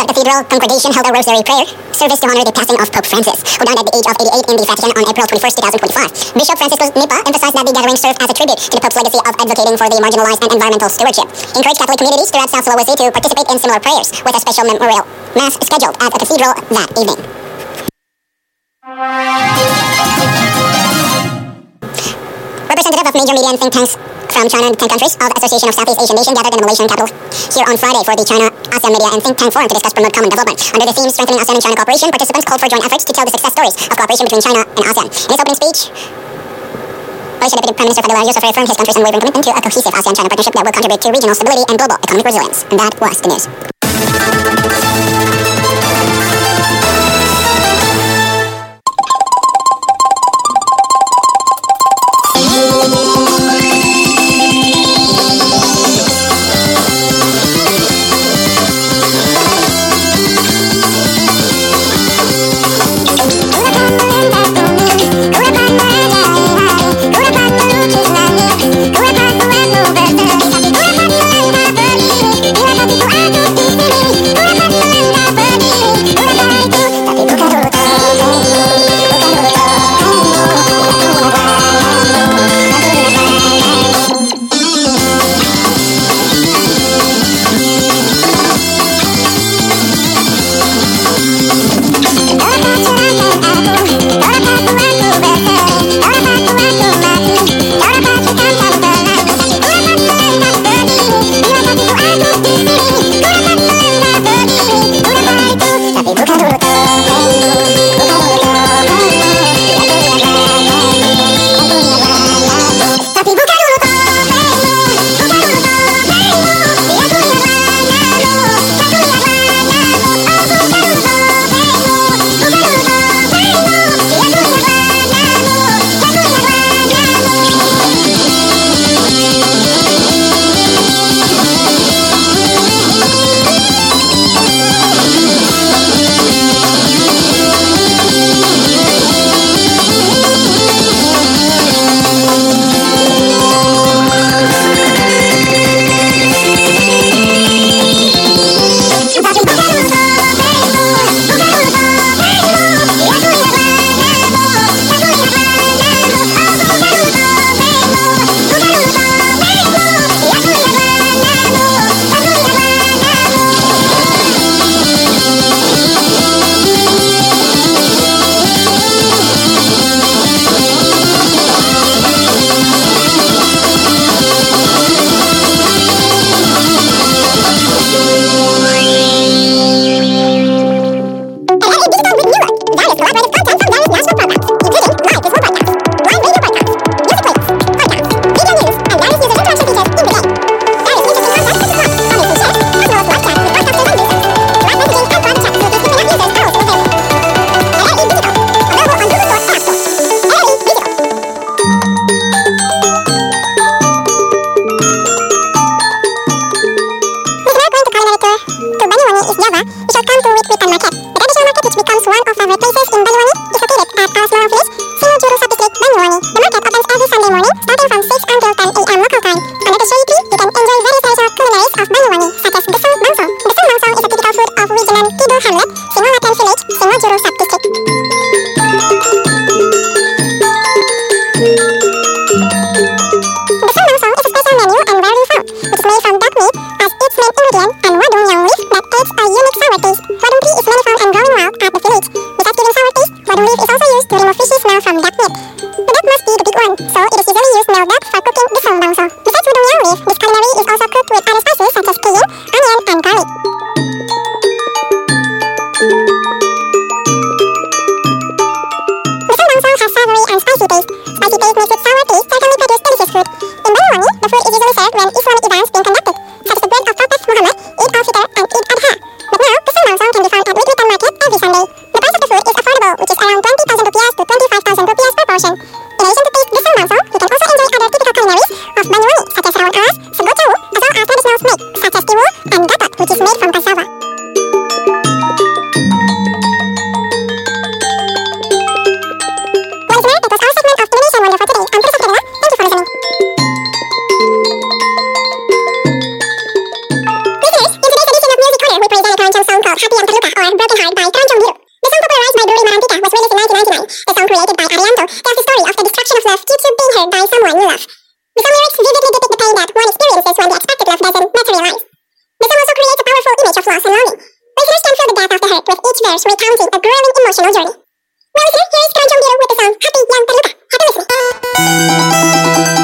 Cathedral congregation held a rosary prayer service to honor the passing of Pope Francis, who died at the age of 88 in the Vatican on April 21st, 2025. Bishop Francisco Nipa emphasized that the gathering served as a tribute to the Pope's legacy of advocating for the marginalized and environmental stewardship. He encouraged Catholic communities throughout South Sulawesi to participate in similar prayers, with a special memorial mass scheduled at the cathedral that evening. Representative of major media and think tanks from China and 10 countries of the Association of Southeast Asian Nations gathered in the Malaysian capital here on Friday for the China-ASEAN Media and Think Tank Forum to discuss promote common development. Under the theme Strengthening ASEAN and China Cooperation, participants called for joint efforts to tell the success stories of cooperation between China and ASEAN. In his opening speech, Malaysia Deputy Prime Minister Fadil Yusuf reaffirmed his country's unwavering commitment to a cohesive ASEAN-China partnership that will contribute to regional stability and global economic resilience. And that was the news. Wadung tea is many found and growing wild at the village. Besides giving sour taste, death of the hurt, with each verse recounting a grueling emotional journey. Well, listener, here is Karan Jongiro with the song Happy Young Carlota. Happy listening.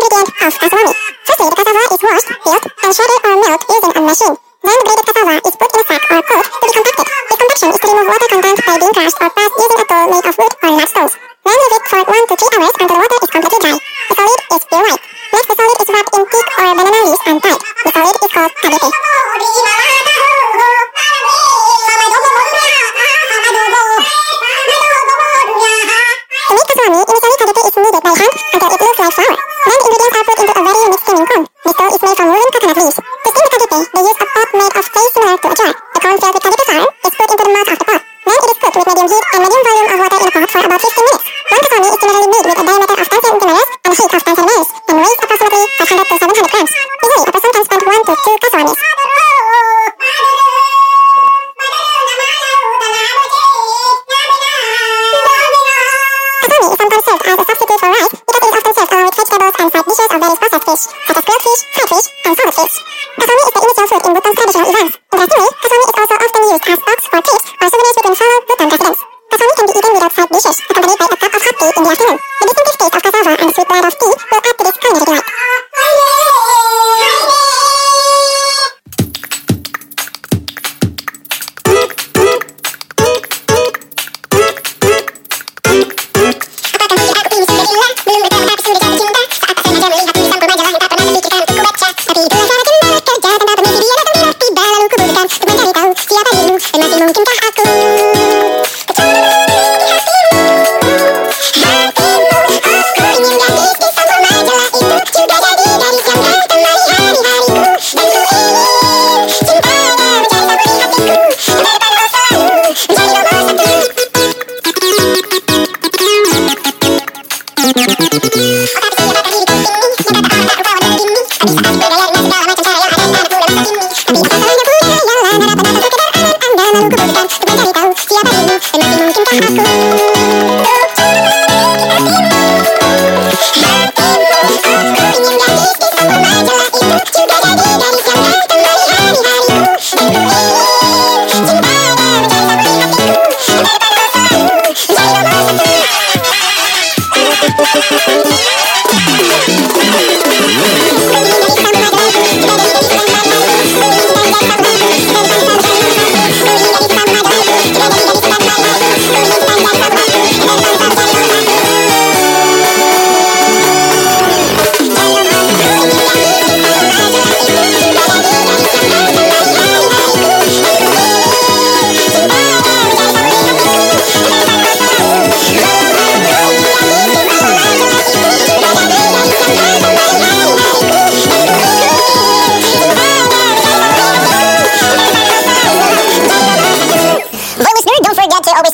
Firstly, the cassava is washed, peeled, and shredded or milled using a machine. Then the grated cassava is put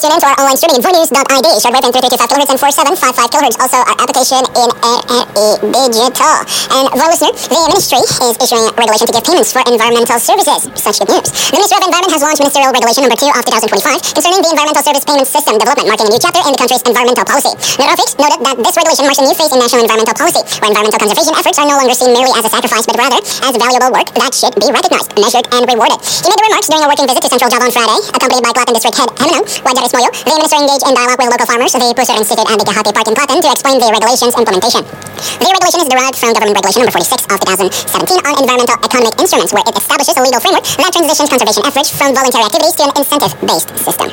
tune in to our online streaming at voinews.id, shortwave in 3325 kHz and 4755 kHz. Also, our application in ARE Digital. And, well, listener, the Ministry is issuing regulation to give payments for environmental services. Such good news. The Ministry of Environment has launched Ministerial Regulation number 2 of 2025 concerning the Environmental Service Payment System development, marking a new chapter in the country's environmental policy. Neurofics noted that this regulation marks a new phase in national environmental policy, where environmental conservation efforts are no longer seen merely as a sacrifice, but rather as valuable work that should be recognized, measured, and rewarded. He made the remarks during a working visit to Central Java on Friday, accompanied by Clatan District Head Emino Wajaris Moyo. The minister engaged in dialogue with local farmers, the Pusur Institute and the Gahati Park in Clatan to explain the regulation's implementation. The regulation is derived from Government Regulation number 46 of 2017 on environmental economic instruments, where it establishes a legal framework that transitions conservation efforts from voluntary activities to an incentive-based system.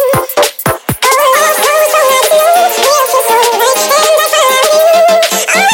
Oh,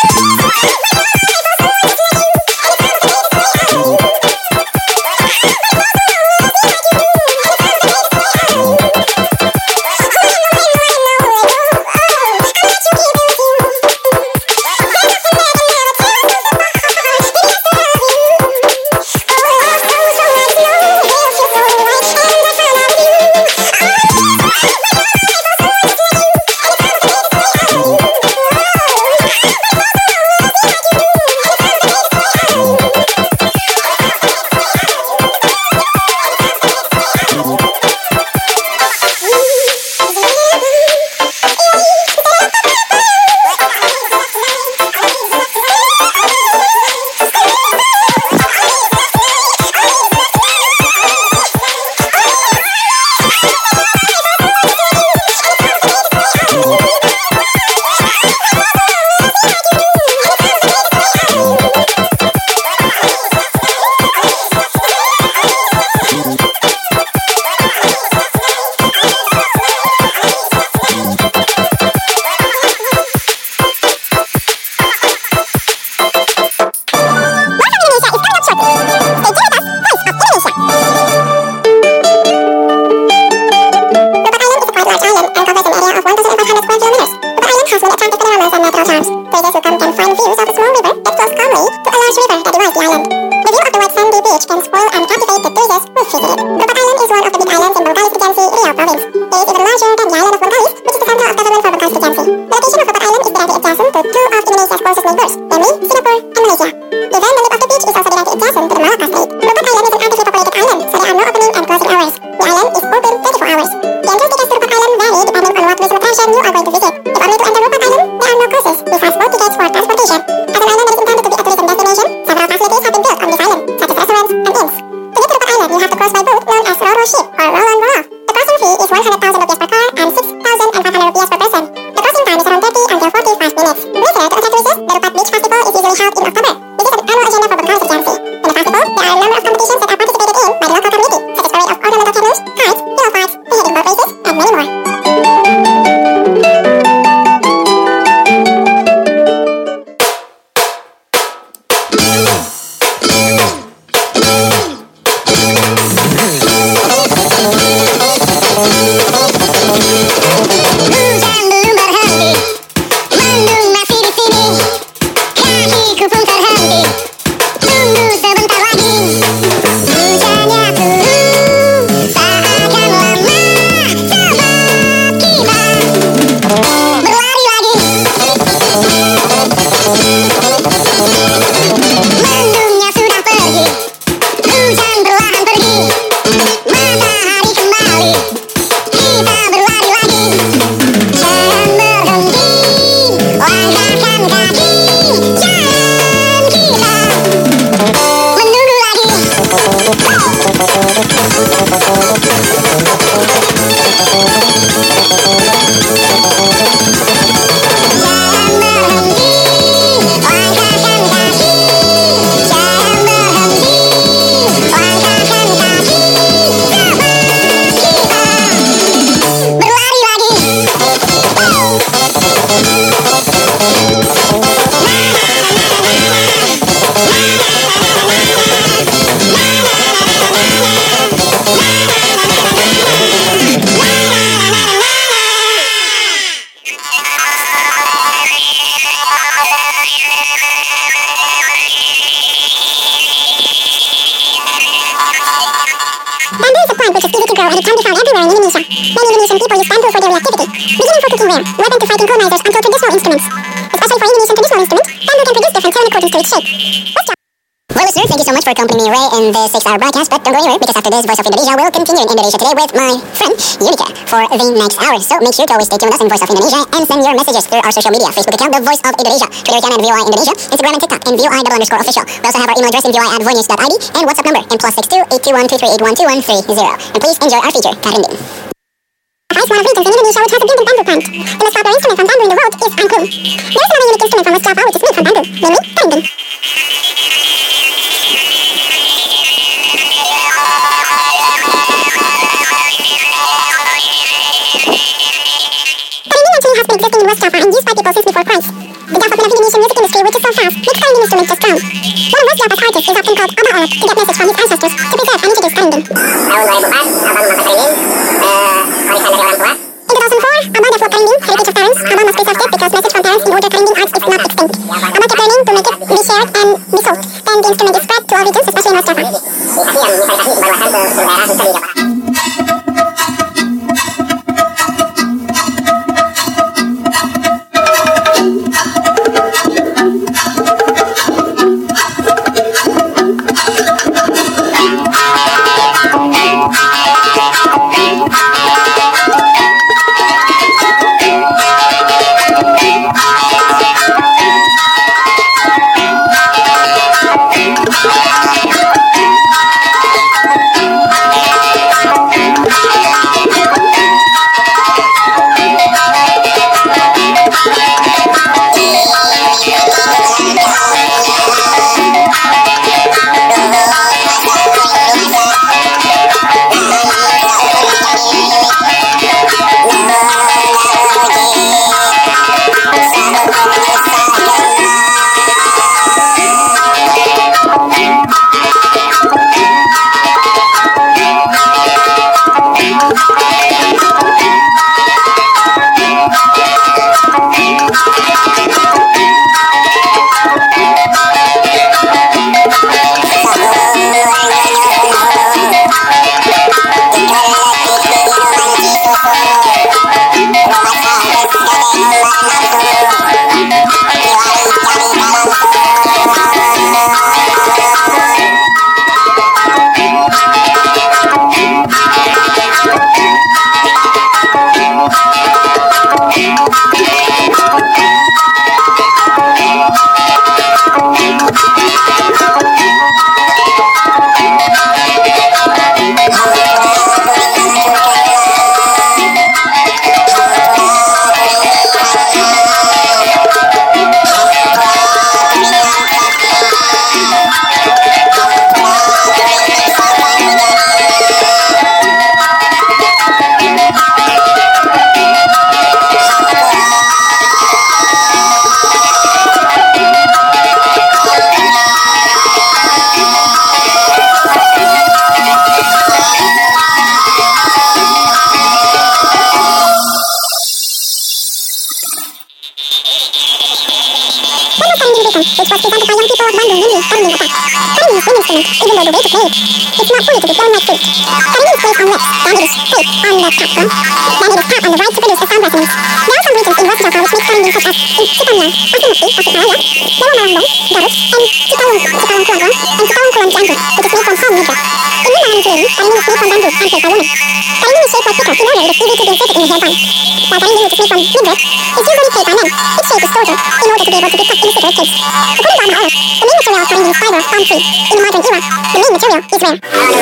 grow and it can be found everywhere in Indonesia. Many Indonesian people use bamboo for daily activity, beginning for cooking ware, weapon to fighting colonizers, until traditional instruments. Especially for Indonesian traditional instruments, bamboo can produce different tone according to its shape. Well, listener, thank you so much for accompanying me, Ray, in this 6-hour broadcast. But don't go anywhere, because after this, Voice of Indonesia will continue in Indonesia today with my friend, Unica, for the next hour. So make sure to always stay tuned with us in Voice of Indonesia and send your messages through our social media. Facebook account, The Voice of Indonesia. Twitter account at VOI Indonesia. Instagram and TikTok in VOI_official. We also have our email address in VOI@voinews.id and WhatsApp number in +62 821 And please enjoy our feature, Karinding. Is one of regions in Indonesia which has a built-in bamboo plant. The most popular instrument from bamboo in the world is angklung. There is another unique instrument from West Java which is made from bamboo, namely karinding. Karinding actually has been existing in West Java and used by people since before Christ. The development of Indonesian music industry, which is so fast, makes karinding instruments just ground. One of West Java's artists is often called Aba Olok to get message from his ancestors to preserve and introduce karinding. In 2004, Aba developed karinding, heritage of parents. Aba must preserve it because message from parents in order karinding arts is not extinct. Aba kept learning to make it be shared and be sold. Then the instrument is spread to all regions, especially in West Java. Which was presented by young people of Bandung, namely karinding Kota. Karinding is wind instrument, even though the way to play it, it's not fully to be blown like flute. Karinding is placed on wax, then it is taped on the platform, then it is tapped on the right to produce the sound resonance. There are some regions in West Java which make karinding such as in Cipanlang, Asimukti, Tasikmalaya, Dewa Marambong, Garut, and Cikalongkuangkuang, and Cikalongkuang Cianjur, which is made from palm leaf. In Mindangan and Sulawesi, karinding is made from bamboo and played by women. Karinding is shaped like pickle in order it is easy to be inserted in the hair bun. While karinding, which is made from midrib, is usually played by men. Its shape is shorter in order to be able to be tucked in a cigarette case. According to Aba Olok, the main material of karinding is fiber, palm tree. In the modern era, the main material is ware.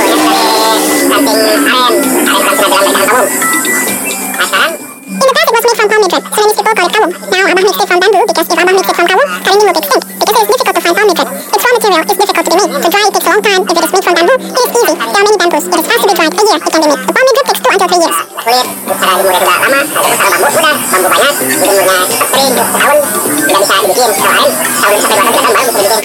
In the past it was made from palm midrib, so many people call it kawung. Now Abah makes it from bamboo because if Abah makes it from kawung, karinding will be extinct because it is difficult to find palm midrib. Its raw material is difficult to be made. To dry it takes a long time. If it is made from bamboo, it is easy. There are many bamboos. It is fast to be dried. A year it can be made. The palm midrib takes 2 until 3 years. Kulit secara dimulai tidak lama, kalau bambu mudah, bambu banyak, dijemurnya cepat kering, setahun tidak bisa dibikin, kalau lain tahun sampai 2 bulan baru bisa dibikin.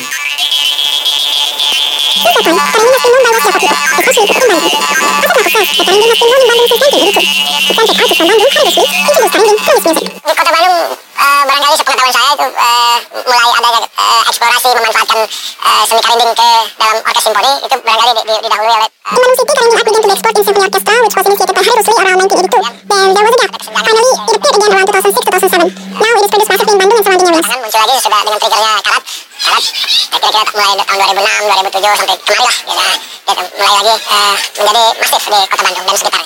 In Japan, karinding has been known by West Java people, especially people in Bandung. Asal says that karinding has been known in Bandung since 1982. Eccentric artist from Bandung, Hari Rusli, introduced karinding to his music. Di kota Bandung, barangkali sepengetahuan saya itu mulai adanya eksplorasi memanfaatkan seni karinding ke dalam orkes simfoni, itu barangkali didahului oleh In Bandung City, karinding art began to be explored in symphony orchestra with which was initiated by Harry Rusli around 1982. Then there was a gap. Finally, it appeared again around 2006-2007. Now it is produced massively in Bandung and surrounding areas. Muncul lagi sesudah dengan triggernya karat, kira-kira mulai tahun 2006, 2007 sampai kemari lah, dia mulai lagi menjadi masif di kota Bandung dan sekitarnya.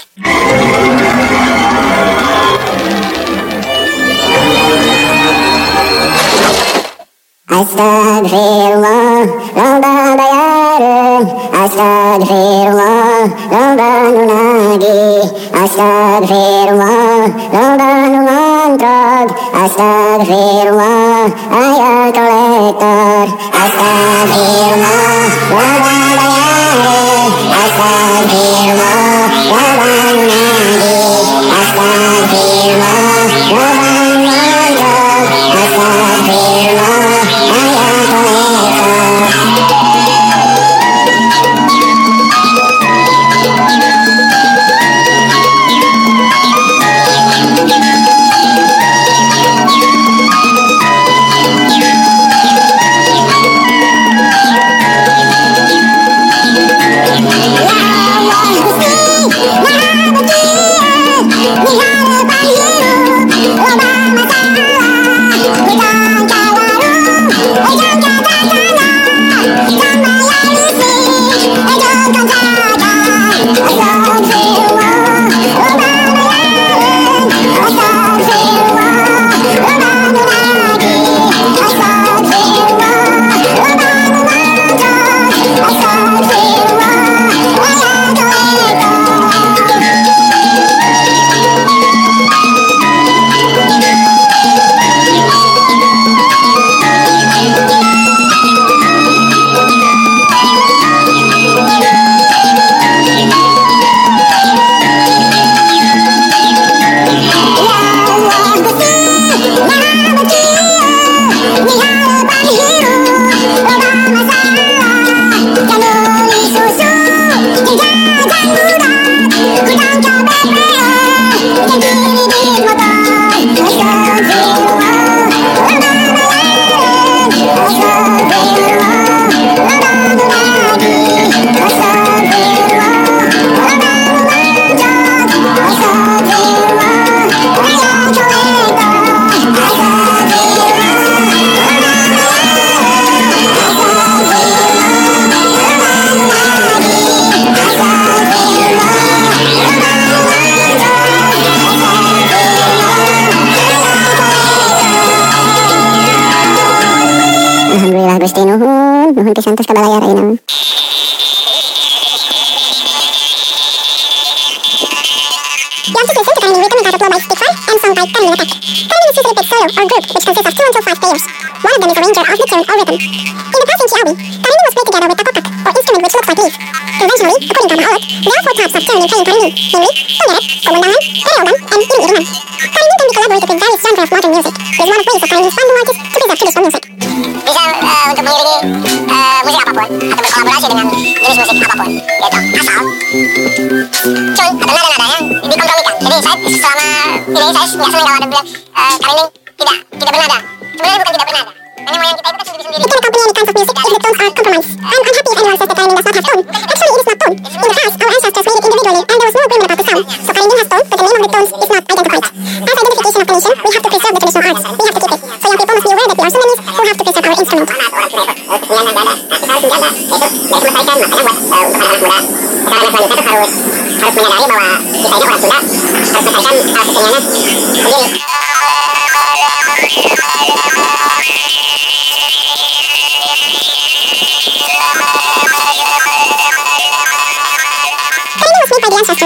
Astagfirullah, Rabbana bayarın. Astagfirullah, Rabbana nagi. Astagfirullah, Rabbana mantrag. Astagfirullah, ayat kolektor. Astagfirullah, Rabbana bayarın. Astagfirullah, Rabbana nagi. Astagfirullah, Rabbana mantrag. Astagfirullah. Alhamdulillah Gusti nuhun pisan tos kabalayar ayeuna. You have to listen to kindly written and titled by Stickfar and sung by Kamil Attack. Kamil is usually played solo or group which consists of 2 until 5 players. One of them is arranger of the tune or rhythm. In the past in Chiabi, Karini was played together with takopak or instrument which looks like leaf. Conventionally, according to Maholot, there are 4 types of tune in playing Karini, namely Tengeret, Kumundangan, Pereogan, and Iring-Iringan. Karini can be collaborated with various genres of modern music. It is one of ways of Karini's Bandung artists to preserve traditional music. Bisa untuk mengiringi musik apapun atau berkolaborasi dengan jenis musik apapun, yaitu asal tune atau nada-nadanya dikompromikan. Jadi saya selama ini saya nggak senang kalau ada bilang Karini tidak bernada. Sebenarnya bukan tidak bernada. Hanya moyang kita itu kan sendiri-sendiri. It can accompany any kinds of music if the tones are compromised. I'm unhappy if anyone says that Karini does not have tone. Actually, it is not tone. In the past, our ancestors made it individually and there was no agreement about the sound. So Karini has tone, but the name of the tones is not identified. As identification of the nation, we have to preserve the traditional arts. We have to keep it. So young people must be aware that we are Sudanese who have to preserve our instrument. Harus menyadari bahwa kita ini orang Sunda, harus melestarikan keseniannya sendiri. Karini was made by the ancestors